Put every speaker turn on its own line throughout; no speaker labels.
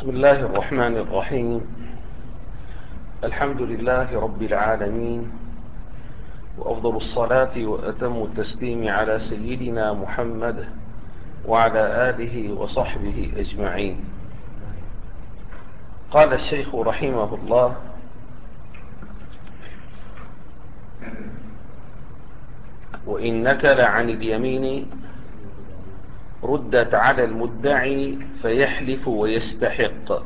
بسم الله الرحمن الرحيم. الحمد لله رب العالمين، وأفضل الصلاة وأتم التسليم على سيدنا محمد وعلى آله وصحبه أجمعين. قال الشيخ رحمه الله: وإن نكل عن اليمين ردت على المدعي فيحلف ويستحق.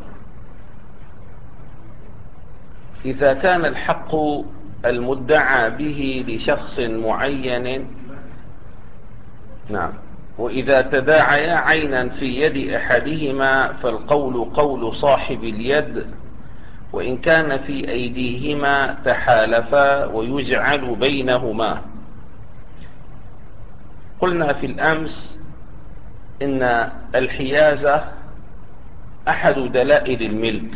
إذا كان الحق المدعى به لشخص معين، وإذا تداعيا عينا في يد أحدهما فالقول قول صاحب اليد، وإن كان في أيديهما تحالفا ويجعل بينهما. قلنا في الأمس إن الحيازة أحد دلائل الملك.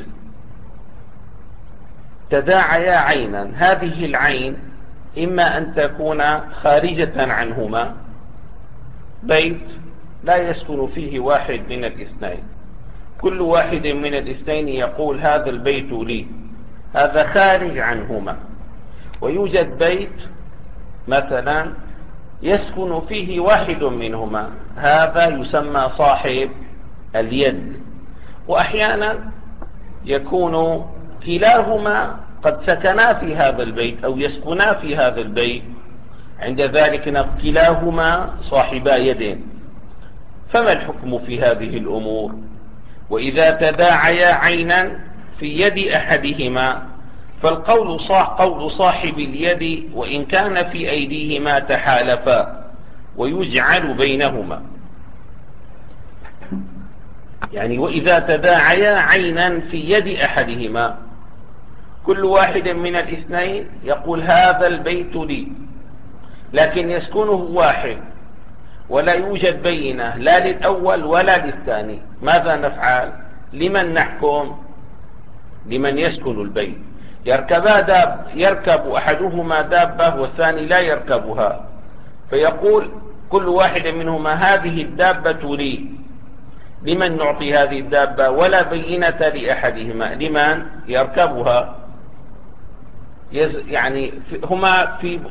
تداعيا عينا، هذه العين إما أن تكون خارجة عنهما، بيت لا يسكن فيه واحد من الاثنين، كل واحد من الاثنين يقول هذا البيت لي، هذا خارج عنهما. ويوجد بيت مثلا يسكن فيه واحد منهما، هذا يسمى صاحب اليد. وأحيانا يكون كلاهما قد سكنا في هذا البيت أو يسكنا في هذا البيت، عند ذلك كلاهما صاحبا يد. فما الحكم في هذه الأمور؟ وإذا تداعيا عينا في يد أحدهما فالقول قول صاحب اليد، وإن كان في أيديهما تحالفا ويجعل بينهما. يعني وإذا تداعيا عينا في يد أحدهما، كل واحد من الاثنين يقول هذا البيت لي، لكن يسكنه واحد ولا يوجد بينة لا للأول ولا للثاني. ماذا نفعل؟ لمن نحكم؟ لمن يسكن البيت. يركب أحدهما دابة والثاني لا يركبها، فيقول كل واحد منهما هذه الدابة لي. لمن نعطي هذه الدابة؟ ولا بينة لأحدهما، لمن يركبها؟ يعني هما في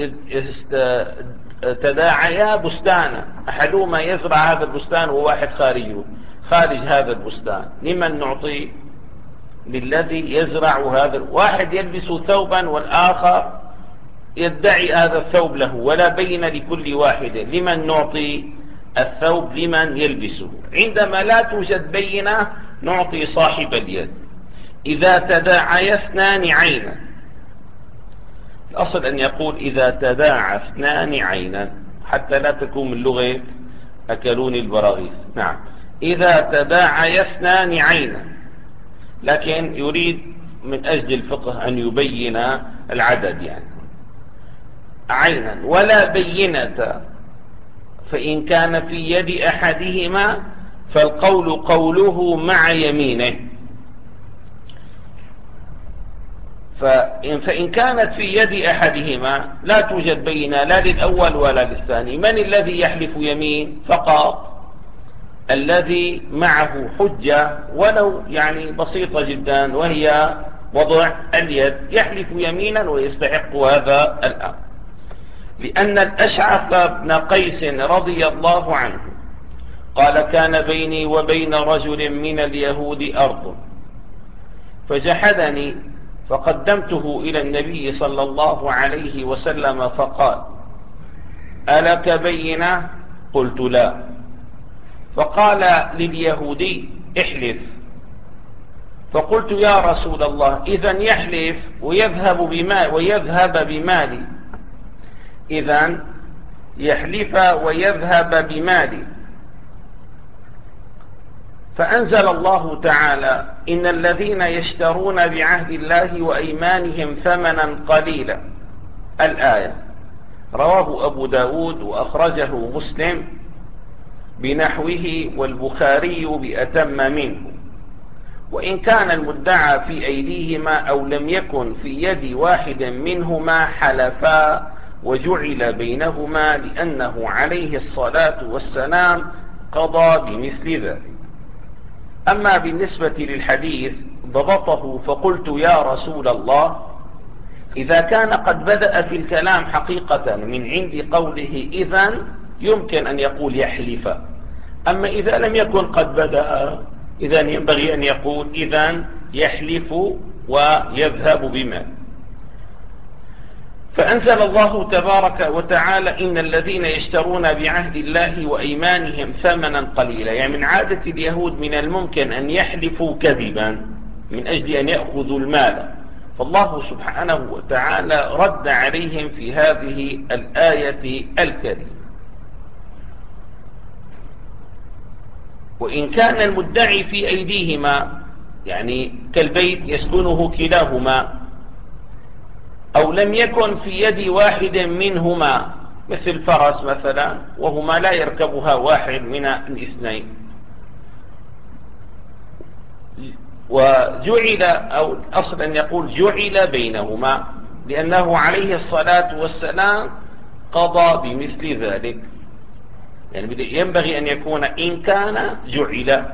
تداعيا بستانا، أحدهما يزرع هذا البستان وواحد خارج هذا البستان. لمن نعطي؟ للذي يزرع هذا. واحد يلبس ثوبا والآخر يدعي هذا الثوب له، ولا بين لكل واحد. لمن نعطي الثوب؟ لمن يلبسه. عندما لا توجد بينة نعطي صاحب اليد. إذا تداعيا اثنان عينا، الأصل أن يقول إذا تداعى اثنان عينا، حتى لا تكون من لغة أكلوني البراغيث. نعم، إذا تداعيا اثنان عينا، لكن يريد من أجل الفقه أن يبين العدد. يعني عينا ولا بينة، فإن كان في يد أحدهما فالقول قوله مع يمينه. فإن كانت في يد أحدهما لا توجد بينة لا للأول ولا للثاني، من الذي يحلف يمين؟ فقط الذي معه حجة ولو يعني بسيطة جدا، وهي وضع اليد، يحلف يمينا ويستحق هذا الأمر. لأن الأشعث بن قيس رضي الله عنه قال كان بيني وبين رجل من اليهود أرض فجحدني، فقدمته إلى النبي صلى الله عليه وسلم فقال ألك بينة؟ قلت لا. فقال لليهودي احلف. فقلت يا رسول الله إذن يحلف ويذهب بمالي، إذن يحلف ويذهب بمالي. فأنزل الله تعالى إن الذين يشترون بعهد الله وأيمانهم ثمنا قليلا، الآية. رواه أبو داود وأخرجه مسلم بنحوه والبخاري بأتم منه. وإن كان المدعى في أيديهما أو لم يكن في يد واحد منهما حلفا وجعل بينهما، لأنه عليه الصلاة والسلام قضى بمثل ذلك. أما بالنسبة للحديث ضبطه فقلت يا رسول الله إذا كان قد بدأ في الكلام حقيقة من عند قوله إذن يمكن أن يقول يحلف، أما إذا لم يكن قد بدأ إذن ينبغي أن يقول إذن يحلف ويذهب بما. فأنزل الله تبارك وتعالى إن الذين يشترون بعهد الله وأيمانهم ثمنا قليلا، يعني من عادة اليهود من الممكن أن يحلفوا كذبا من أجل أن يأخذوا المال، فالله سبحانه وتعالى رد عليهم في هذه الآية الكريمة. وإن كان المدعي في أيديهما يعني كالبيت يسكنه كلاهما، أو لم يكن في يد واحد منهما مثل فرس مثلا وهما لا يركبها واحد من الاثنين، وجعل أو أصلا يقول جعل بينهما لأنه عليه الصلاة والسلام قضى بمثل ذلك، يعني ينبغي أن يكون إن كان جعل.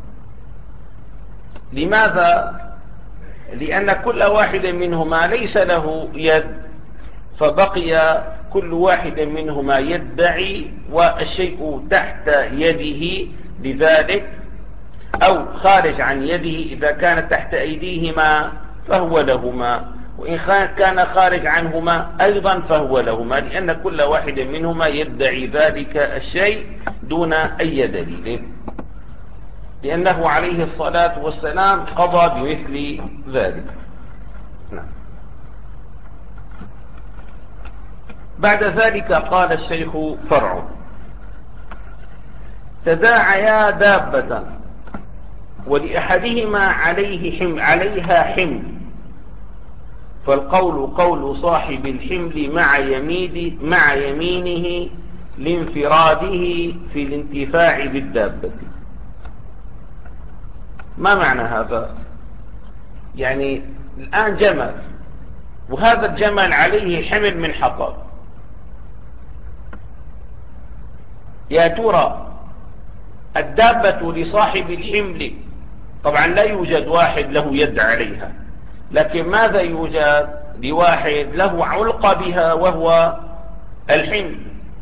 لماذا؟ لأن كل واحد منهما ليس له يد، فبقي كل واحد منهما يدعي والشيء تحت يده، لذلك أو خارج عن يده إذا كان تحت أيديهما فهو لهما، وإن كان خارج عنهما أيضا فهو لهما، لأن كل واحد منهما يدعي ذلك الشيء دون أي دليل، لأنه عليه الصلاة والسلام قضى بمثل ذلك. نعم. بعد ذلك قال الشيخ فرع: تداعيا دابة ولأحدهما عليها حمل، فالقول قول صاحب الحمل مع يمينه لانفراده في الانتفاع بالدابة. ما معنى هذا؟ يعني الآن جمل، وهذا الجمل عليه حمل من حطب، يا ترى الدابة لصاحب الحمل طبعا لا يوجد واحد له يد عليها، لكن ماذا يوجد؟ لواحد له علق بها وهو الحمل،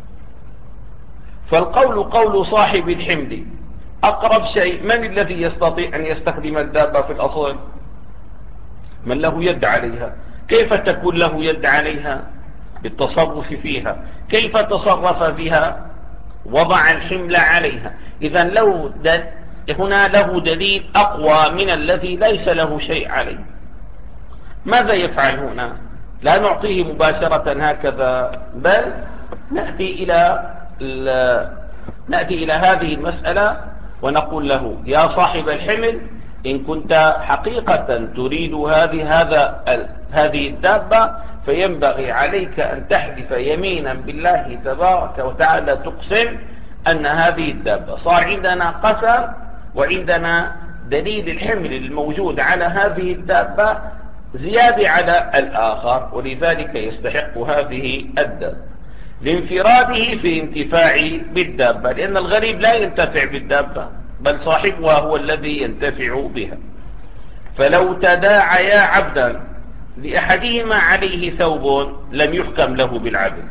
فالقول قول صاحب الحمل أقرب شيء. من الذي يستطيع أن يستخدم الدابة في الأصل؟ من له يد عليها. كيف تكون له يد عليها؟ بالتصرف فيها. كيف تصرف بها؟ وضع الحمل عليها. إذن هنا له دليل أقوى من الذي ليس له شيء عليه. ماذا يفعل هنا؟ لا نعطيه مباشرة هكذا، بل نأتي إلى هذه المسألة ونقول له يا صاحب الحمل إن كنت حقيقة تريد هذه الدابة فينبغي عليك أن تحلف يمينا بالله تبارك وتعالى تقسم أن هذه الدابة. صار عندنا قسم وعندنا دليل الحمل الموجود على هذه الدابة زيادة على الآخر، ولذلك يستحق هذه الدابة لانفراده في انتفاع بالدابة، لأن الغريب لا ينتفع بالدابة بل صاحبها هو الذي ينتفع بها. فلو تداعيا عبدا لأحدهما عليه ثوب لم يحكم له بالعدل،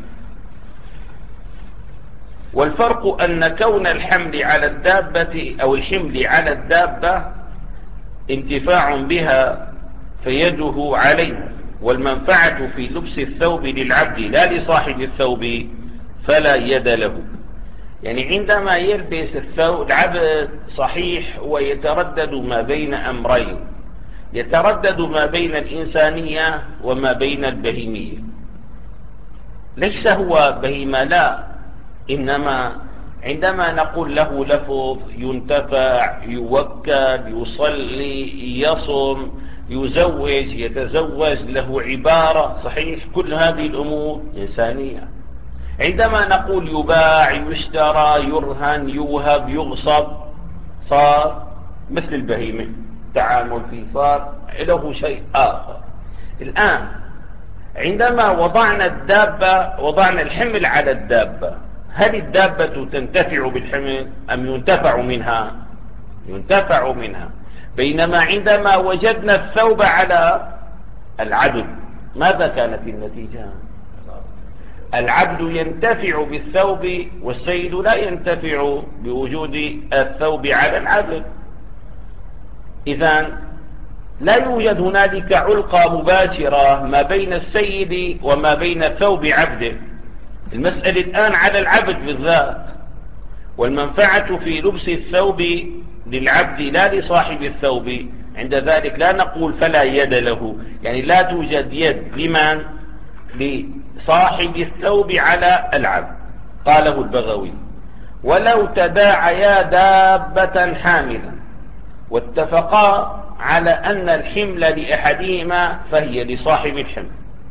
والفرق أن كون الحمل على الدابة أو الحمل على الدابة انتفاع بها فيده عليه، والمنفعة في لبس الثوب للعبد لا لصاحب الثوب فلا يد له. يعني عندما يلبس الثوب العبد صحيح ويتردد ما بين أمرين، يتردد ما بين الإنسانية وما بين البهيمية. ليس هو بهيمة، لا، إنما عندما نقول له لفظ ينتفع يوكل يصلي يصم يزوج يتزوج له عبارة صحيح، كل هذه الأمور إنسانية. عندما نقول يباع يشترى يرهن يوهب يغصب صار مثل البهيمة، تعامل فيه صار له شيء آخر. الآن عندما وضعنا الحمل على الدابة، هل الدابة تنتفع بالحمل أم ينتفع منها؟ ينتفع منها. بينما عندما وجدنا الثوب على العبد ماذا كانت النتيجة؟ العبد ينتفع بالثوب والسيد لا ينتفع بوجود الثوب على العبد. إذن لا يوجد هنالك علقة مباشرة ما بين السيد وما بين ثوب عبده. المسألة الآن على العبد بالذات، والمنفعة في لبس الثوب للعبد لا لصاحب الثوب. عند ذلك لا نقول فلا يد له، يعني لا توجد يد لمن؟ لصاحب الثوب على العبد. قاله البغوي: ولو تداعيا دابة حاملا واتفقا على أن الحمل لأحدهما فهي لصاحب الحمل.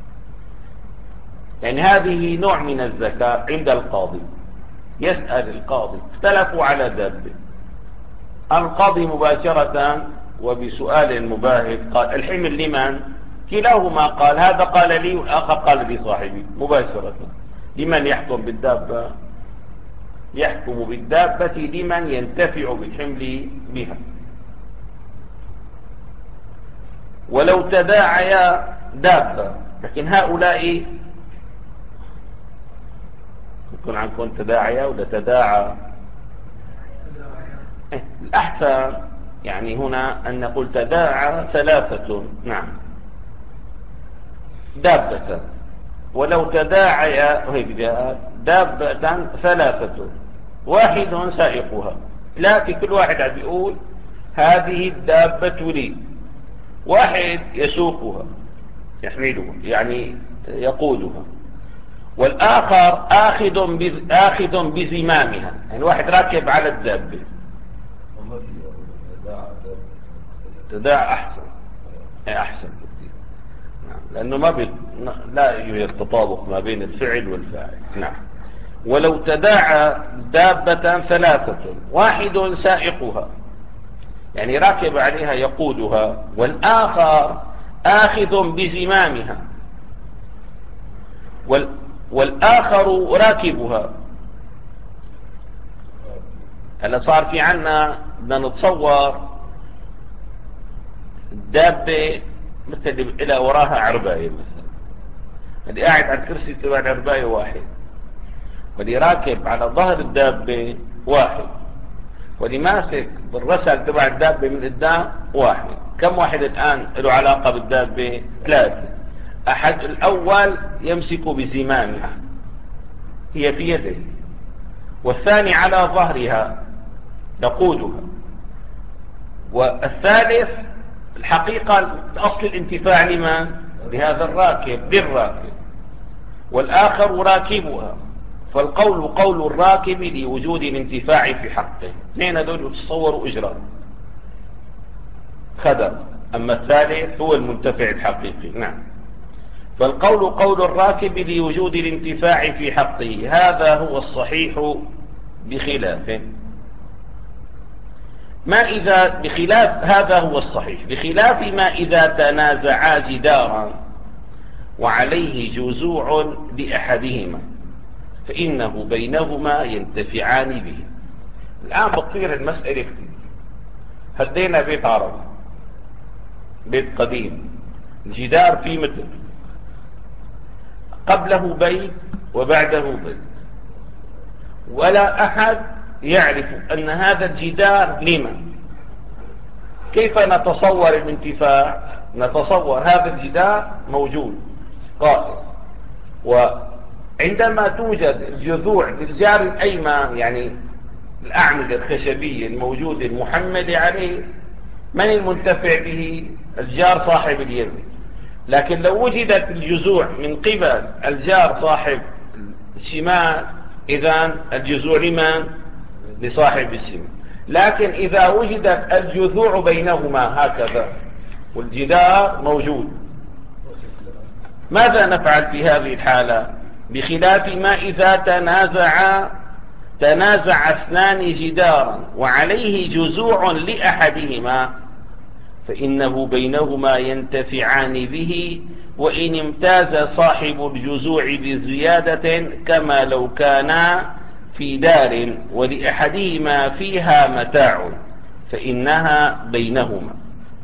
يعني هذه نوع من الزكاة عند القاضي. يسأل القاضي، اختلفوا على دابة، القاضي مباشرة وبسؤال مباهت قال: الحمل لمن؟ كلاهما قال: هذا قال لي والآخر قال لصاحبي. مباشرة لمن يحكم بالدابة؟ يحكم بالدابة لمن ينتفع بالحمل بها. ولو تداعيا دابة، لكن هؤلاء يكون عنكم تداعيا ولا تداعى؟ الأحسن يعني هنا أن نقول تداعى ثلاثة. نعم، دابة. ولو تداعيا دابة ثلاثة، واحد سائقها. ثلاثة كل واحد عم يقول هذه الدابة لي، واحد يسوقها يحملها يعني يقودها، والآخر آخذ بزمامها، يعني واحد راكب على الدابة. تداعى أحسن كثير. نعم. لأنه لا يوجد تطابق ما بين الفعل والفاعل. نعم. ولو تداعى دابة ثلاثة، واحد سائقها يعني راكب عليها يقودها، والآخر آخذ بزمامها، والآخر راكبها. هلا صار في عنا بدنا نتصور الدابة مثل اللي وراها عرباية، مثلا اللي قاعد على الكرسي تبع العرباية واحد، واللي راكب على ظهر الدابة واحد، واللي ماسك بالرسل تبع الدابة من قدام واحد. كم واحد الآن له علاقة بالدابة؟ ثلاثة. أحد الأول يمسك بزمامها، هي في يده، والثاني على ظهرها يقودها، والثالث الحقيقة أصل الانتفاع لمن؟ لهذا الراكب، بالراكب، والآخر راكبها. فالقول قول الراكب لوجود الانتفاع في حقه. اثنين هذول تصوروا إجراء خدم، أما الثالث هو المنتفع الحقيقي. نعم. فالقول قول الراكب لوجود الانتفاع في حقه، هذا هو الصحيح بخلاف ما إذا بخلاف هذا هو الصحيح بخلاف ما إذا تنازعا جدارا وعليه جزوع لأحدهما فإنه بينهما ينتفعان به. الآن بتصير المسألة كتير. هدينا بيت عربي، بيت قديم، الجدار فيه متر، قبله بيت وبعده بيت، ولا أحد يعرف أن هذا الجدار لمن. كيف نتصور الانتفاع؟ نتصور هذا الجدار موجود قائم، وعندما توجد الجذوع بالجار الأيمن، يعني الأعمدة الخشبية الموجودة المحملة عليه، من المنتفع به؟ الجار صاحب اليد. لكن لو وجدت الجذوع من قبل الجار صاحب الشمال، إذن الجذوع لمن؟ لصاحب الشمال. لكن إذا وجدت الجذوع بينهما هكذا والجدار موجود، ماذا نفعل في هذه الحالة؟ بخلاف ما إذا تنازع اثنان جدارا وعليه جذوع لأحدهما فإنه بينهما ينتفعان به، وإن امتاز صاحب الجذوع بزيادة كما لو كانا في دار ولأحدهما فيها متاع فإنها بينهما.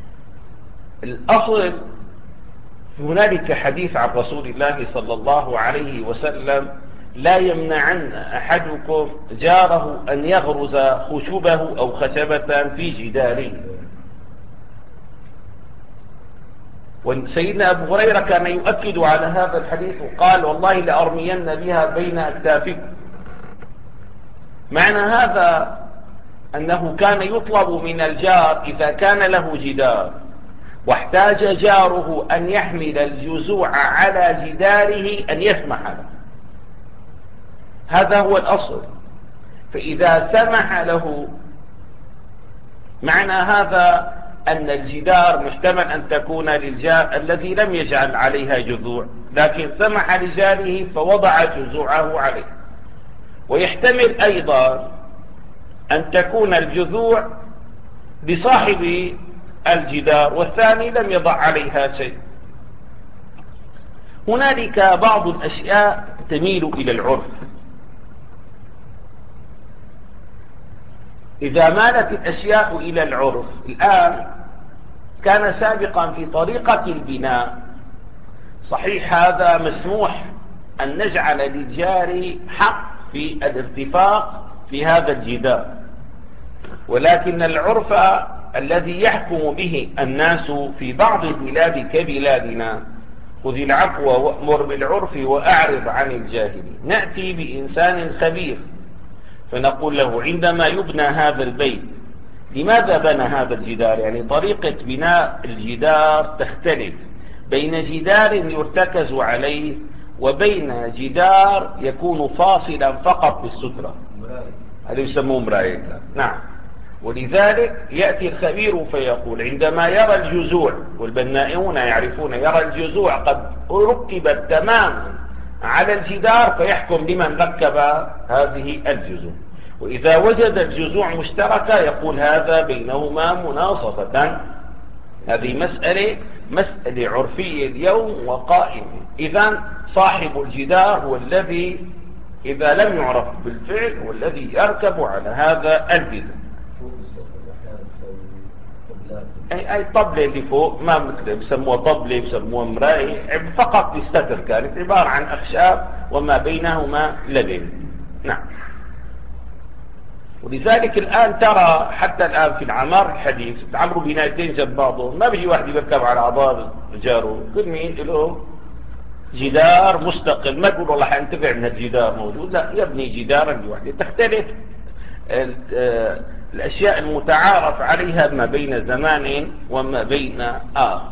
الأصل هنالك حديث عن رسول الله صلى الله عليه وسلم: لا يمنعن أحدكم جاره أن يغرز خشبه أو خشبة في جداره. وسيدنا أبو هريرة كان يؤكد على هذا الحديث وقال: والله لأرمين بها بين أكتافكم. معنى هذا أنه كان يطلب من الجار إذا كان له جدار واحتاج جاره أن يحمل الجذوع على جداره أن يسمح له. هذا هو الأصل. فإذا سمح له، معنى هذا أن الجدار محتمل أن تكون للجار الذي لم يجعل عليها جذوع، لكن سمح لجاره فوضع جذوعه عليه. ويحتمل أيضا أن تكون الجذوع لصاحب الجدار والثاني لم يضع عليها شيء. هنالك بعض الأشياء تميل إلى العرف. إذا مالت الأشياء إلى العرف، الآن كان سابقا في طريقة البناء صحيح هذا مسموح أن نجعل للجار حق في الارتفاق في هذا الجدار، ولكن العرف الذي يحكم به الناس في بعض البلاد كبلادنا: خذ العفو وأمر بالعرف وأعرض عن الجاهلين. نأتي بإنسان خبير فنقول له: عندما يبنى هذا البيت لماذا بنى هذا الجدار؟ يعني طريقة بناء الجدار تختلف بين جدار يرتكز عليه وبين جدار يكون فاصلا فقط بالسترة، هذا يسموه مراية. نعم. ولذلك يأتي الخبير فيقول: عندما يرى الجذوع، والبنائون يعرفون، يرى الجذوع قد ركبت تماما على الجدار فيحكم لمن ركب هذه الجذوع. وإذا وجد الجذوع مشتركة يقول: هذا بينهما مناصفة. هذه مسألة عرفية اليوم وقائمة. إذن صاحب الجدار هو الذي إذا لم يعرف بالفعل والذي يركب على هذا الجدار. أي طبلة اللي فوق ما مثل بسموها طبلة بسموها مراية، فقط للستر، كانت عبارة عن أخشاب وما بينهما لبن. نعم. ولذلك الآن ترى حتى الآن في العمار الحديث تعمروا بنايتين جنب بعضهم، ما بيجي واحد يركب على عضار جاره، كل مين له جدار مستقل. ما تقول والله حنتفع من الجدار موجود، لا، يبني جدارا لوحده. تختلف الأشياء المتعارف عليها ما بين زمان وما بين آخر.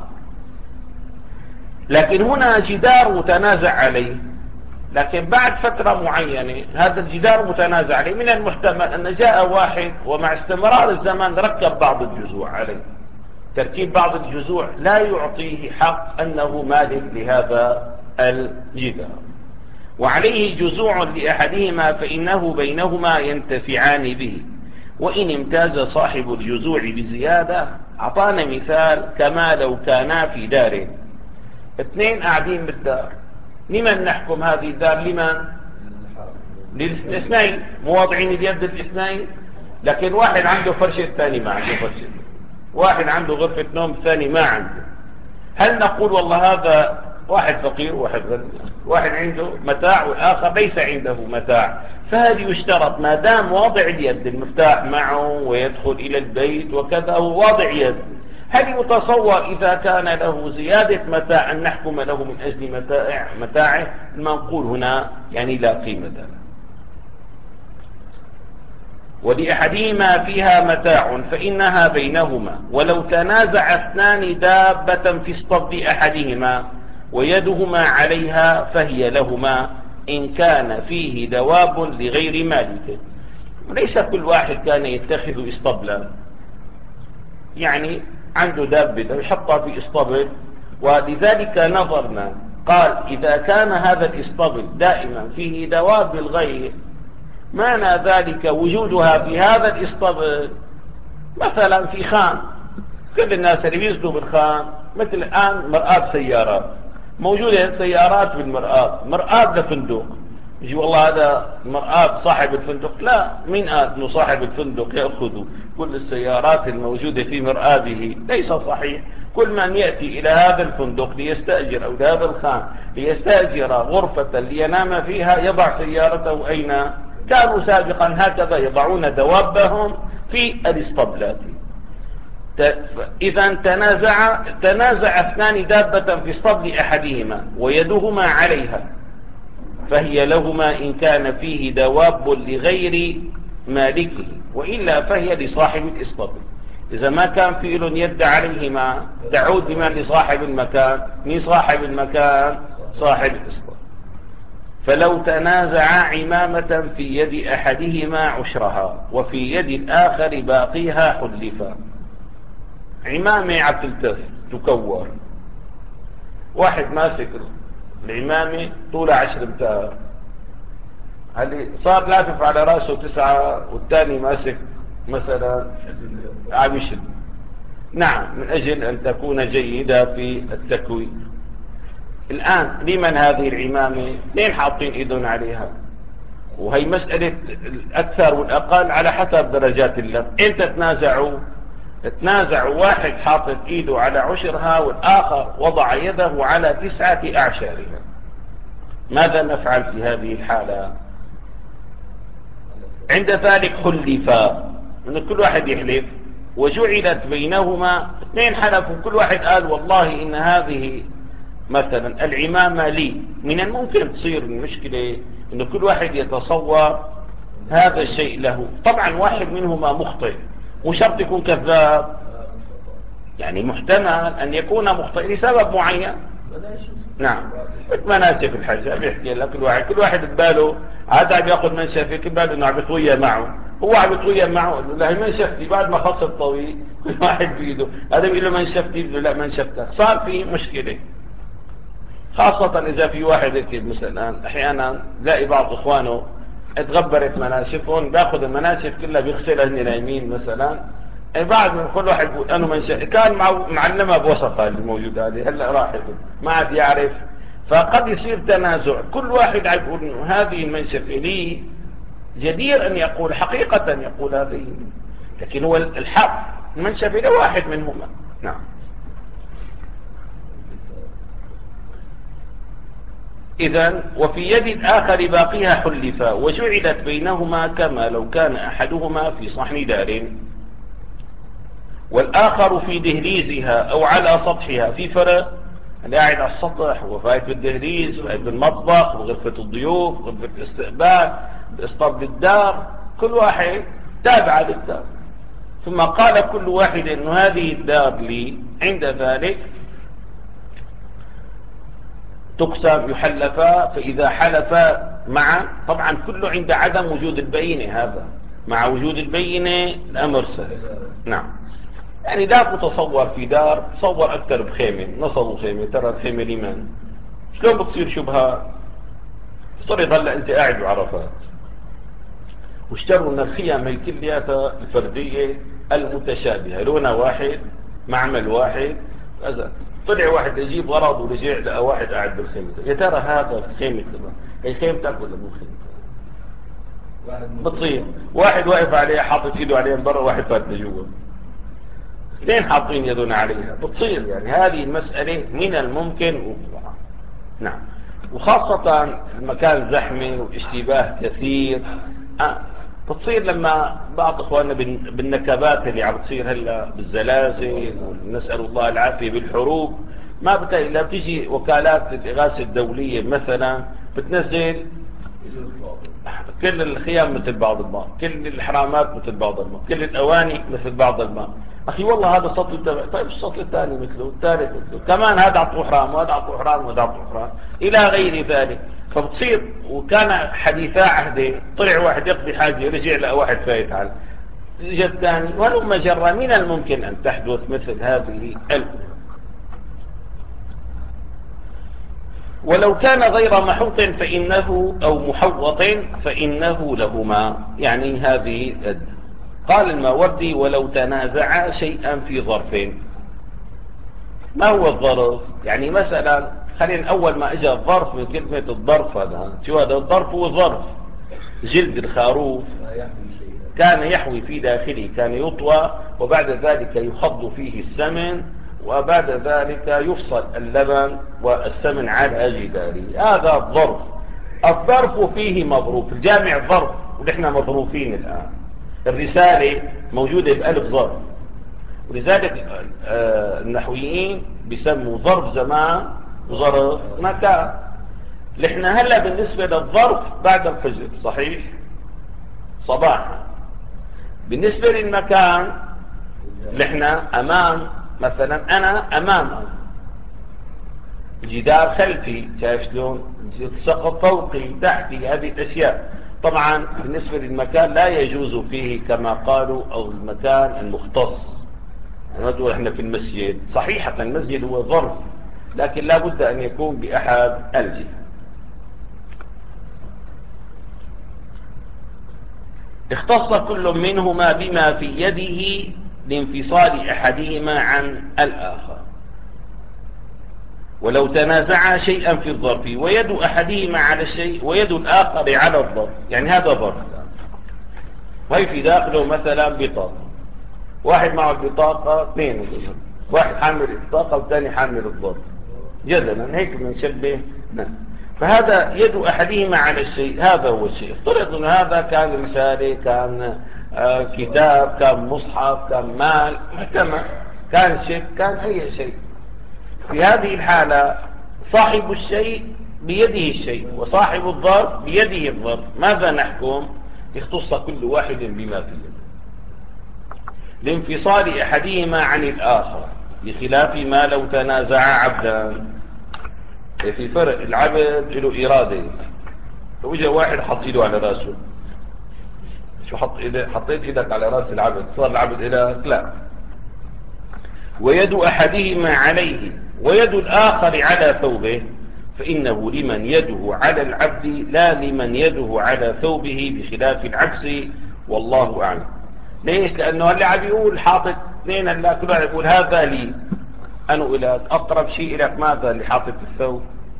لكن هنا جدار متنازع عليه، لكن بعد فترة معينة هذا الجدار متنازع عليه، من المحتمل أن جاء واحد ومع استمرار الزمان ركب بعض الجذوع عليه. تركيب بعض الجذوع لا يعطيه حق أنه مالك لهذا الجدار، وعليه جذوع لأحدهما فإنه بينهما ينتفعان به. وإن امتاز صاحب الجذوع بزيادة، أعطانا مثال كما لو كانا في دار، اثنين قاعدين بالدار، لمن نحكم هذه الدار؟ لمن؟ للاثنين، مواضعين اليد الاثنين. لكن واحد عنده فرشة الثاني ما عنده فرشة، واحد عنده غرفة نوم الثاني ما عنده. هل نقول والله هذا واحد فقير وواحد غني، واحد عنده متاع والآخر ليس عنده متاع؟ فهذا يشترط ما دام واضع اليد المفتاح معه ويدخل إلى البيت وكذا هو واضع يد. هل يتصور إذا كان له زيادة متاع أن نحكم له من أجل متاعه؟ المنقول هنا يعني لا قيمة له. ولأحدهما فيها متاع فإنها بينهما، ولو تنازع اثنان دابة في اصطد أحدهما ويدهما عليها فهي لهما إن كان فيه دواب لغير مالك. ليس كل واحد كان يتخذ اسطبلا، يعني عنده دابة يحطها في اسطبل، ولذلك نظرنا قال: إذا كان هذا الاسطبل دائما فيه دواب الغير، معنى ذلك وجودها في هذا الاسطبل مثلا في خان، كل الناس اللي بيزدوا بالخان، مثل الآن مرآة سيارات موجودة، سيارات بالمرآة، مرآة لفندق، يجي والله هذا مرآب صاحب الفندق، لا، مين قال انه صاحب الفندق يأخذ كل السيارات الموجودة في مرآبه؟ ليس صحيح. كل من يأتي إلى هذا الفندق ليستأجر أو لهذا الخان ليستأجر غرفة لينام فيها يضع سيارته أين؟ كانوا سابقا هكذا يضعون دوابهم في الاسطبلات. إذا تنازع اثنان دابة في اسطبل أحدهما ويدهما عليها، فهي لهما إن كان فيه دواب لغير مالكه، وإلا فهي لصاحب الاسطبل. إذا ما كان فيه يد عليهما تعود بما لصاحب المكان، من صاحب المكان صاحب الاسطبل. فلو تنازع عمامة في يد أحدهما عشرها وفي يد الآخر باقيها حلفا. عمامة عتلتف تكور، واحد ماسك العمامة طولها 10 امتار، هل صار لافف على راسه 9 والثاني ماسك مثلا عم يشد. نعم، من أجل أن تكون جيدة في التكوين. الآن لمن هذه العمامة؟ اثنين حاطين ايدهم عليها، وهي مسألة الأكثر والأقل على حسب درجات اللف. انت تنازعوا واحد حاطط ايده على عشرها والآخر وضع يده على 9 أعشارها. ماذا نفعل في هذه الحالة؟ عند ذلك حلفا، ان كل واحد يحلف، وجعلت بينهما اثنين حلفوا، كل واحد قال والله ان هذه مثلا العمامة لي. من الممكن تصير المشكلة ان كل واحد يتصور هذا الشيء له. طبعا واحد منهما مخطئ، مو شرط يكون كذاب، يعني محتمل ان يكون مخطئ لسبب معين. نعم، مناسك الحج بيحكي لك كل واحد بباله هذا عم ياخذ منشفه، كل باله انه عم يطويها معه، هو عم يطويها معه، لا هي منشفتي بعد ما خلص الطويل كل واحد بايده، هذا بيقول له منشفتي، بيقول له لا منشفتك. صار في مشكله، خاصة إذا في واحد هيك مثلا أحيانا لاقي بعض إخوانه اتغبرت مناشفهم، بياخذ المناشف كلها بيغسلها هن نايمين مثلا، بعد من كل واحد بيقول أنا منشف كان معلمها بوسطها اللي موجودة هذه، هلا راحت ما عاد يعرف، فقد يصير تنازع. كل واحد عم يقول إنه هذه المنشفة لي، جدير أن يقول حقيقة يقول هذه، لكن هو الحق المنشفة لواحد منهما. نعم. إذن وفي يد الآخر باقيها حلفا وجعلت بينهما كما لو كان أحدهما في صحن دار والآخر في دهليزها أو على سطحها. في فرق، أنا قاعد على السطح وفايت بالدهليز، فايت بالمطبخ وغرفة الضيوف غرفة الاستقبال بإسطبل الدار، كل واحد تابع للدار. ثم قال كل واحد إنه هذه الدار لي، عند ذلك تقسم يحلفا. فإذا حلفا معا، طبعا كله عند عدم وجود البينة، هذا مع وجود البينة الأمر سهل. نعم، يعني لا تتصور في دار، تصور أكثر بخيمة، نصبوا خيمة، ترى الخيمة لمن؟ شلون بتصير شبهة؟ افترض هلا أنت قاعد بعرفات واشتروا من الخيام هي كلياتها الفردية المتشابهة، لونها واحد، معمل واحد، كذا. طلع واحد يجيب غرض ورجع لقى واحد قاعد بالخيمة، يا ترى هذا خيمة هي خيمتك ولا مو خيمتك؟ بتصير واحد واقف عليها حاطط ايده عليها من برا، واحد فات لجوا، اثنين حاطين يدون عليها، بتصير يعني هذه المسألة من الممكن وقوعها. نعم، وخاصة المكان زحمة والاشتباه كثير. بتصير لما بعض اخواننا بالنكبات اللي عم تصير هلا بالزلازل، ونسأل الله العافية بالحروب، ما بتلاقي الا بتيجي وكالات الإغاثة الدولية مثلا بتنزل كل الخيام مثل بعض الماء، كل الحرامات مثل بعض الماء، كل الأواني مثل بعض الماء. أخي والله هذا السطل تبع، طيب السطل الثاني مثله، الثالث مثله، كمان هذا عطوه حرام وهذا عطوه حرام وهذا عطوه حرام إلى غير ذلك. فبتصير وكان حديثا عهده، طلع واحد يقضي حاجة رجع لقى واحد فايت على جد ثاني، ولو مجرة من الممكن أن تحدث مثل هذه الأمور. ولو كان غير محوط فإنه أو محوط فإنه لهما، يعني هذه قال الماوردي ولو تنازعا شيئا في ظرفين. ما هو الظرف؟ يعني مثلا خلينا أول ما إجا الظرف من كلمة الظرف، هذا شو هذا الظرف؟ هو ظرف جلد الخروف كان يحوي في داخله، كان يطوى وبعد ذلك يخض فيه السمن وبعد ذلك يفصل اللبن والسمن على جداره. هذا الظرف. الظرف فيه مظروف، الجامع ظرف ونحن مظروفين الآن. الرسالة موجودة بألف ظرف، ولذلك النحويين بيسموا ظرف زمان وظرف مكان. نحن هلا بالنسبة للظرف بعد الفجر صحيح صباحا. بالنسبة للمكان نحن أمام، مثلا أنا أمام جدار خلفي، شايف شلون؟ سقف فوقي تحتي، هذه الأشياء. طبعا بالنسبة للمكان لا يجوز فيه كما قالوا أو المكان المختص. نقول احنا في المسجد، صحيحة المسجد هو ظرف لكن لا بد أن يكون بأحد الجهة. اختص كل منهما بما في يده لانفصال أحدهما عن الآخر. ولو تنازعا شيئا في الظرف ويد أحدهما على الشيء ويد الآخر على الظرف، يعني هذا ظرف وهي في داخله مثلا بطاقة، واحد معه البطاقة، اثنين، واحد حامل البطاقة والثاني حامل الظرف، جدلا هيك بنشبه. فهذا يد أحدهما على الشيء، هذا هو الشيء. افترض أن هذا كان رسالة، كان كتاب، كان مصحف، كان مال، كما كان شيء، كان أي شيء. في هذه الحالة صاحب الشيء بيده الشيء وصاحب الظرف بيده الظرف. ماذا نحكم؟ يختص كل واحد بما فيه لانفصال أحدهما عن الآخر، بخلاف ما لو تنازع عبدا. في فرق، العبد له إرادة، وجاء واحد حط إيده على راسه، شو حطيت إيدك على راس العبد صار العبد إلهك؟ لا. ويد أحدهما عليه ويد الآخر على ثوبه، فإنه لمن يده على العبد لا لمن يده على ثوبه، بخلاف العكس، والله أعلم. ليش؟ لأنه اللي عم يقول حاطط اثنين، هلا كل واحد يقول هذا لي، أنا إليك، أقرب شيء إليك ماذا؟ اللي حاطط الثوب،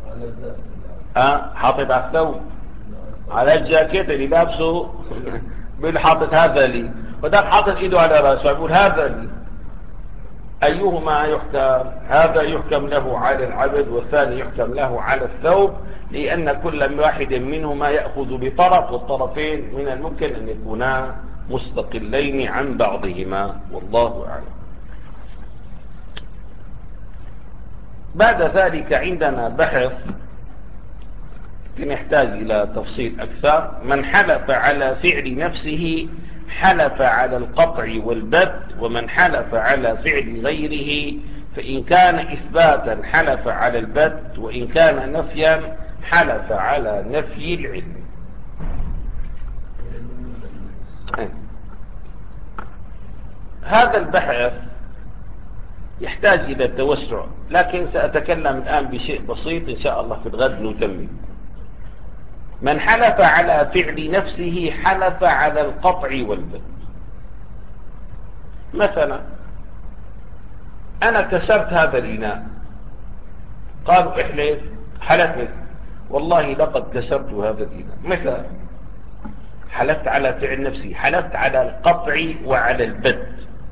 حاطط على الثوب، على الجاكيت اللي لابسه بيقول حاطط هذا لي، وذاك حاطط ايده على راسه يقول هذا لي. أيهما يحكم؟ هذا يحكم له على العبد والثاني يحكم له على الثوب، لأن كل واحد منهما يأخذ بطرف، والطرفين من الممكن أن يكونا مستقلين عن بعضهما، والله أعلم. بعد ذلك عندنا بحث يحتاج إلى تفصيل أكثر. من حلف على فعل نفسه حلف على القطع والبت، ومن حلف على فعل غيره فإن كان إثباتا حلف على البت، وإن كان نفيا حلف على نفي العلم. هذا البحث يحتاج إلى التوسع، لكن سأتكلم الآن بشيء بسيط إن شاء الله، في الغد نتمم. من حلف على فعل نفسه حلف على القطع والبت. مثلا أنا كسرت هذا الإناء، قالوا احلف، حلفت والله لقد كسرت هذا الإناء. مثلا حلفت على فعل نفسي، حلفت على القطع وعلى البت.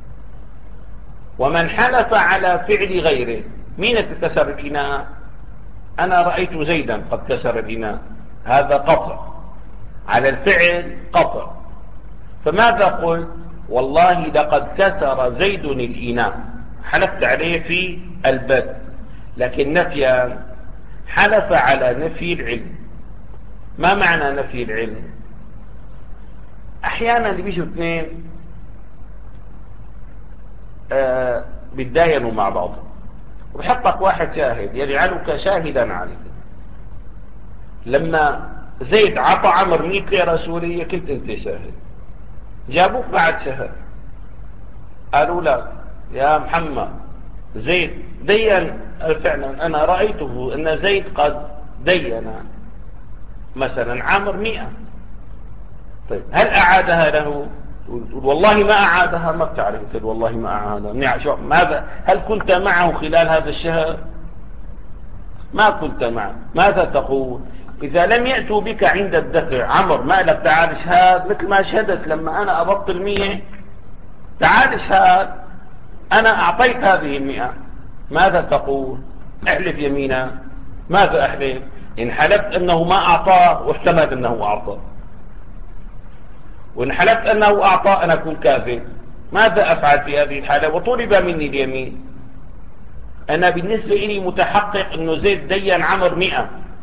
ومن حلف على فعل غيره، مين كسر الإناء؟ أنا رأيت زيدا قد كسر الإناء، هذا قطع، على الفعل قطع. فماذا قلت؟ والله لقد كسر زيد الإناء، حلفت عليه في البت. لكن نفيا حلف على نفي العلم. ما معنى نفي العلم؟ أحيانا اللي بيجوا اثنين بيتداينوا مع بعضهم، وبحطك واحد شاهد يجعلك شاهدا عليك. لما زيد عطى عمر 100 ليرة سورية كنت انت شاهد، جابوك بعد شهر قالوا لك يا محمد زيد دين، فعلا أنا رأيته أن زيد قد دين مثلا عمر 100. طيب هل أعادها له؟ تقول والله ما أعادها. ما بتعرف تقول والله ما أعادها. ماذا؟ هل كنت معه خلال هذا الشهر؟ ما كنت معه. ماذا تقول إذا لم يأتوا بك عند الدفع؟ عمر ما لك تعال اشهد مثل ما شهدت لما أنا أبطل 100، تعال اشهد أنا أعطيت هذه 100. ماذا تقول؟ احلف يمينا. ماذا أحلف؟ إن حلفت أنه ما أعطى واحتمل أنه أعطى، وإن حلفت أنه أعطى أنا أكون كاذب. ماذا أفعل في هذه الحالة؟ وطلب مني اليمين. أنا بالنسبة لي متحقق أنه زيد دين عمر 100،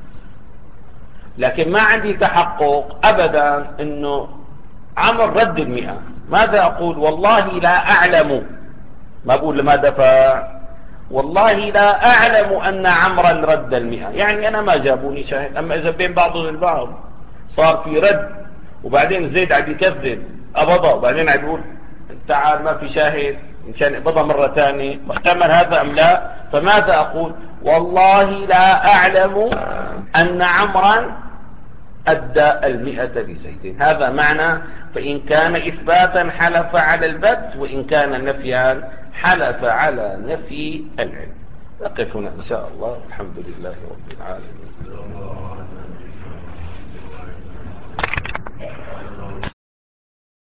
لكن ما عندي تحقق أبدا أنه عمر رد 100. ماذا أقول؟ والله لا أعلم، ما بقول لما دفع، والله لا أعلم أن عمرا رد 100. يعني أنا ما جابوني شاهد. أما إذا بين بعضهم البعض صار في رد وبعدين زيد عم يكذب أبضى وبعدين عم يقول تعال ما في شاهد، إن كان أبضى مرة ثانية، محتمل هذا أم لا؟ فماذا أقول؟ والله لا أعلم أن عمرا أدى 100 لزيد. هذا معنى فإن كان إثباتا حلف على البت، وإن كان نفيا حلف على نفي العلم. نقف هنا إن شاء الله. الحمد لله رب العالمين.